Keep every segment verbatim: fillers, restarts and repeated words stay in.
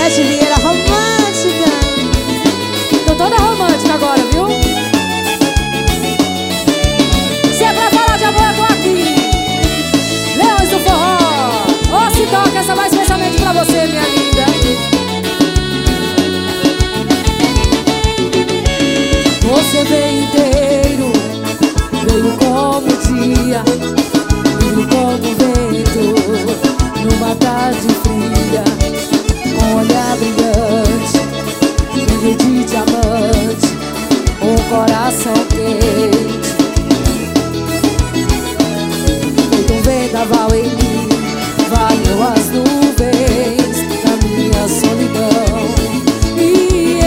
Beth Vieira romântica. Tô toda romântica agora, viu? Se é pra falar de amor, eu tô aqui. Leões do Forró. Ou se toca essa mais especialmente pra você, minha linda. Você veio inteiro, veio como dia, veio como vento, numa tarde fria, com olhar brilhante, brilho de diamante, um coração quente. Feito um vendaval em mim, varreu as nuvens da minha solidão. E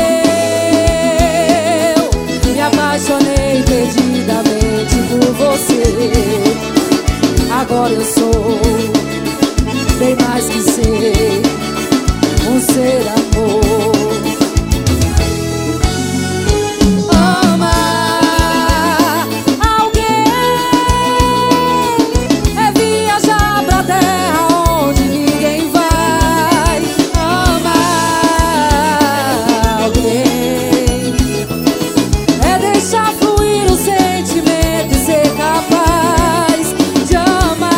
eu me apaixonei perdidamente por você. Agora eu sou bem mais que ser um ser amor. Amar alguém é viajar pra terra onde ninguém vai. Amar alguém é deixar fluir o sentimento e ser capaz de amar.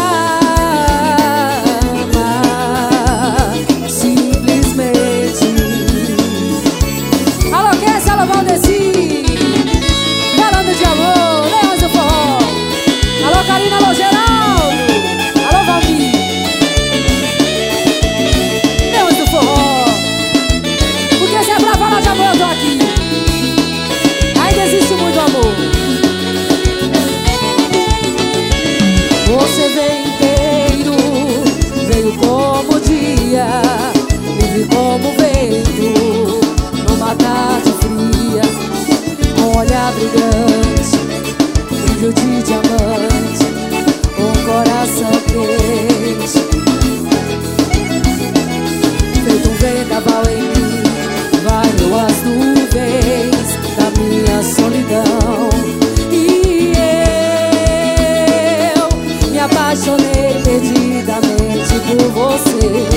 Falando de amor, Leões do Forró. Alô Karina, alô Geraldo, alô Valmir. Leões do Forró. Porque se é pra falar de amor, eu tô aqui. Ainda existe muito amor. Você veio inteiro, veio como dia, vive como vento, numa tarde fria, com olhar brilhante, brilho de diamante, um coração quente. Feito um vendaval em mim, varreu as nuvens da minha solidão. E eu me apaixonei perdidamente por você.